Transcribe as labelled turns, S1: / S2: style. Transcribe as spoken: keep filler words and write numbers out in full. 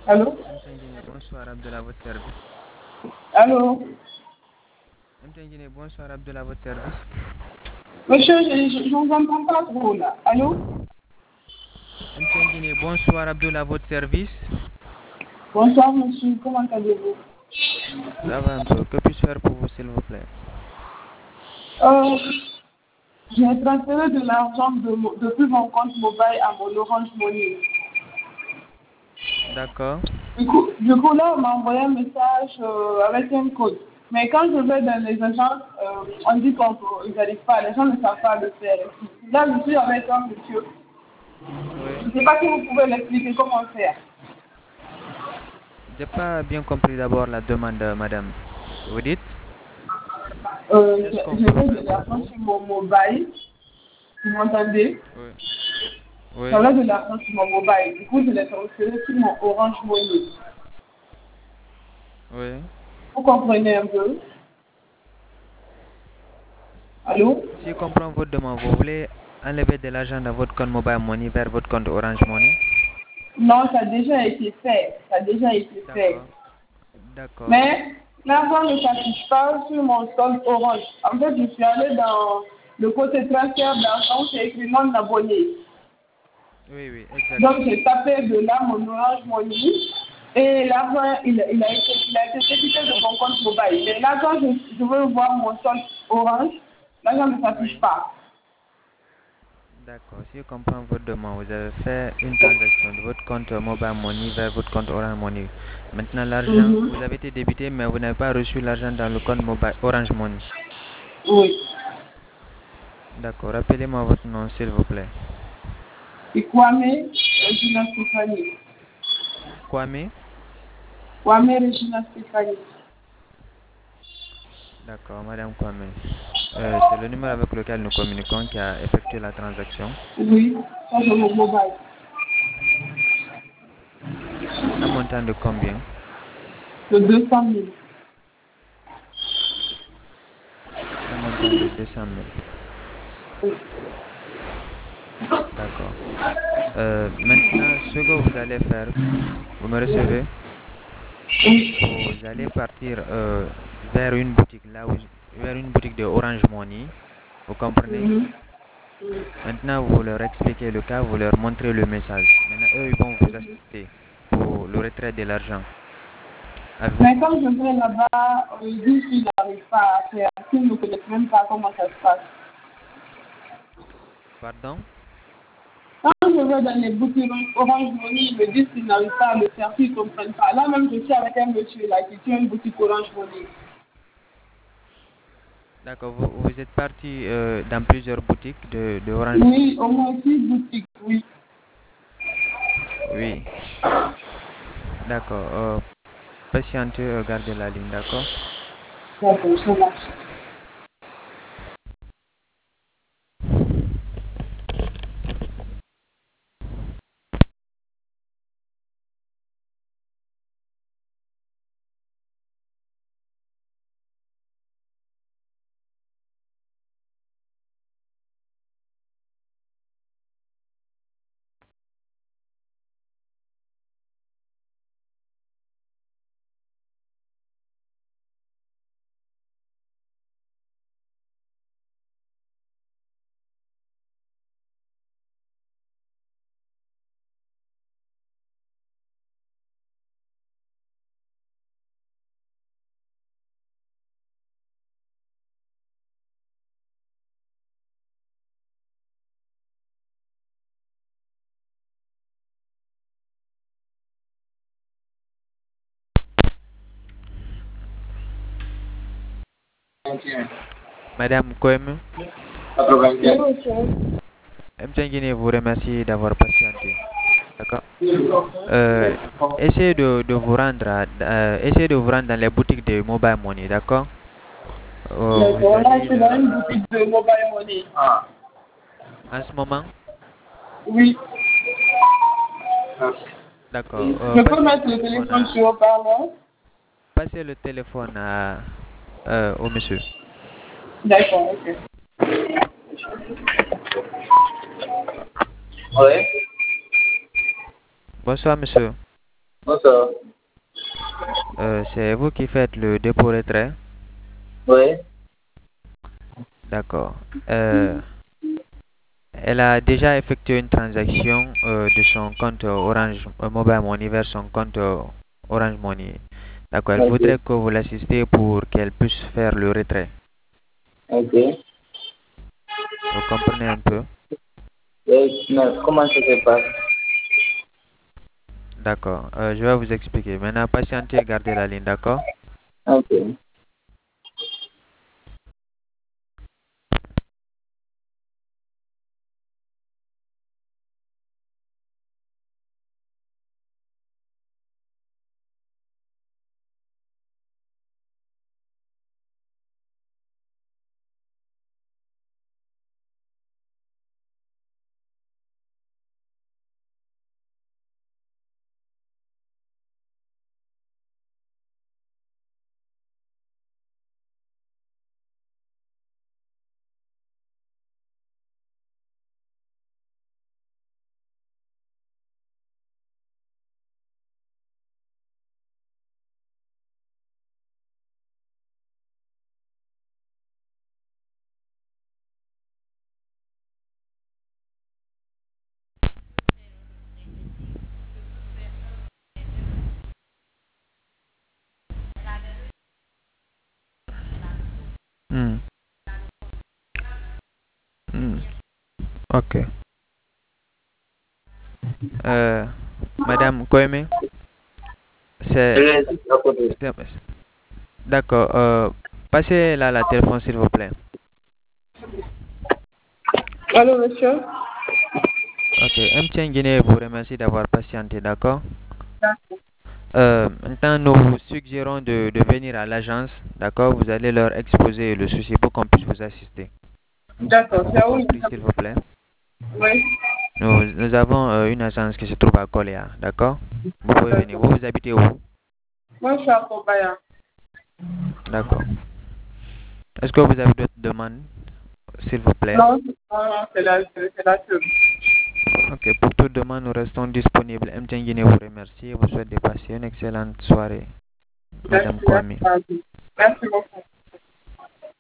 S1: Allô?
S2: M T N, bonsoir Abdullah, à votre service.
S1: Allô?
S2: M T N, bonsoir Abdullah, à votre service.
S1: Monsieur, je ne vous entends pas trop là. Allô?
S2: M T N, bonsoir Abdullah, à votre service.
S1: Bonsoir monsieur, comment allez-vous?
S2: Ça va un peu. Que puis-je faire pour vous, s'il vous plaît?
S1: euh, J'ai transféré de l'argent de, mo- depuis mon compte mobile à mon Orange Money.
S2: D'accord.
S1: Du coup, du coup là, on m'a envoyé un message euh, avec un code. Mais quand je vais dans les agences, euh, on dit qu'ils n'arrivent pas, les gens ne savent pas le faire. Là, je suis avec un monsieur.
S2: Oui.
S1: Je ne sais pas si vous pouvez l'expliquer comment faire.
S2: J'ai pas bien compris d'abord la demande, euh, madame. Vous dites?
S1: Euh,
S2: Qu'est-ce qu'on
S1: je, je
S2: peut
S1: mets
S2: faire
S1: de
S2: pour
S1: l'argent
S2: vous?
S1: sur mon mobile. Vous m'entendez?
S2: Oui. Oui.
S1: J'avais de l'argent sur mon mobile. Du coup, je l'ai transféré sur mon Orange Money.
S2: Oui.
S1: Vous comprenez un peu? Allô?
S2: Si je comprends votre demande, vous voulez enlever de l'argent dans votre compte Mobile Money vers votre compte Orange Money?
S1: Non, ça a déjà été fait. Ça a déjà été fait.
S2: D'accord. D'accord.
S1: Mais l'argent ne s'affiche pas sur mon solde Orange. En fait, je suis allée dans le côté transfert d'argent, c'est écrit non abonné.
S2: Oui, oui, exact.
S1: Donc, j'ai tapé de là mon Orange Money et l'argent, il, il, a été, il a été débité de mon compte mobile. Mais là, quand je, je veux voir mon solde Orange, l'argent ne s'affiche
S2: Oui.
S1: pas.
S2: D'accord, si je comprends votre demande, vous avez fait une transaction de votre compte Mobile Money vers votre compte Orange Money. Maintenant, l'argent,
S1: Mhm.
S2: vous avez été débité, mais vous n'avez pas reçu l'argent dans le compte Mobile Orange Money.
S1: Oui.
S2: D'accord, rappelez-moi votre nom, s'il vous plaît.
S1: Et Kwame Regina Stéphanie.
S2: Kwame?
S1: Kwame Regina Stéphanie.
S2: D'accord, Madame Kwame. Euh, c'est le numéro avec lequel nous communiquons qui a effectué la transaction.
S1: Oui, ça c'est mon mobile.
S2: Un montant de combien?
S1: De deux cent mille.
S2: Un montant de deux cent mille.
S1: Oui.
S2: D'accord. Euh, maintenant, ce que vous allez faire, vous me recevez? Vous allez partir euh, vers une boutique là où, vers une boutique de Orange Money, vous comprenez?
S1: Mhm.
S2: Maintenant, vous leur expliquez le cas, vous leur montrez le message. Maintenant, eux, ils vont vous assister pour le retrait de l'argent. Avez-vous
S1: Mais quand
S2: compris?
S1: je vais là-bas, on me dit qu'il n'arrive pas à faire, qu'il ne connaît même pas comment ça se passe.
S2: Pardon?
S1: Quand je vais dans les boutiques Orange Money, ils me disent qu'ils n'arrivent pas à le faire, qu'ils ne comprennent pas. Là même, je suis avec un monsieur là qui tient une boutique Orange Money.
S2: D'accord, vous, vous êtes parti euh, dans plusieurs boutiques de, de Orange
S1: Oui,
S2: Money?
S1: au moins six boutiques, oui.
S2: Oui. D'accord. Euh, patientez, euh, gardez la ligne, d'accord?
S1: D'accord, ça marche.
S2: Madame Koem,
S1: Oui, monsieur.
S2: M T N Guinée vous remercie d'avoir patienté. D'accord? Euh, essayez de, de vous rendre à- euh, essayez de vous rendre dans les boutiques de Mobile Money, d'accord? Euh, vous
S1: D'accord, là, je
S2: allez
S1: suis dans
S2: leur...
S1: une boutique de mobile money. Ah.
S2: En ce moment,
S1: Oui.
S2: d'accord. Euh,
S1: Je peux
S2: passez le
S1: mettre le
S2: téléphone
S1: téléphone
S2: à,
S1: sur haut-parleur?
S2: passez le téléphone à, euh, au monsieur.
S1: D'accord, ok. Oui.
S2: Bonsoir, monsieur.
S3: Bonsoir.
S2: Euh, c'est vous qui faites le dépôt-retrait?
S3: Oui.
S2: D'accord. Euh, elle a déjà effectué une transaction euh, de son compte Orange euh, Mobile Money vers son compte euh, Orange Money. D'accord. Elle
S3: Ok.
S2: voudrait que vous l'assistiez pour qu'elle puisse faire le retrait.
S3: Ok.
S2: Vous comprenez un peu?
S3: Et, mais comment ça se passe?
S2: D'accord. Euh, je vais vous expliquer. Maintenant, patientez et gardez la ligne, d'accord?
S3: Ok.
S2: Hmm. Hmm. Ok. Euh, Madame Koeme,
S3: Je
S2: c'est...
S3: vais à côté.
S2: c'est- D'accord. Euh, passez là la téléphone, s'il vous plaît.
S1: Allô, monsieur?
S2: Ok. M T N Guinée vous remercie d'avoir patienté, d'accord? Euh, maintenant, nous vous suggérons de, de venir à l'agence, d'accord? Vous allez leur exposer le souci pour qu'on puisse vous assister.
S1: D'accord,
S2: Avez-vous
S1: c'est où?
S2: compris, s'il vous plaît?
S1: Oui.
S2: Nous, nous avons euh, une agence qui se trouve à Coléa, d'accord? Vous pouvez venir. Vous, vous habitez où?
S1: Moi, je suis à Kobaya.
S2: D'accord. Est-ce que vous avez d'autres demandes, s'il vous plaît?
S1: Non, non, non, c'est la, c'est la seule.
S2: Ok, pour toute demande, nous restons disponibles. M T N Guinée vous remercie et vous souhaite de passer une excellente soirée, Madame
S1: Merci,
S2: Kwame.
S1: merci. Merci beaucoup.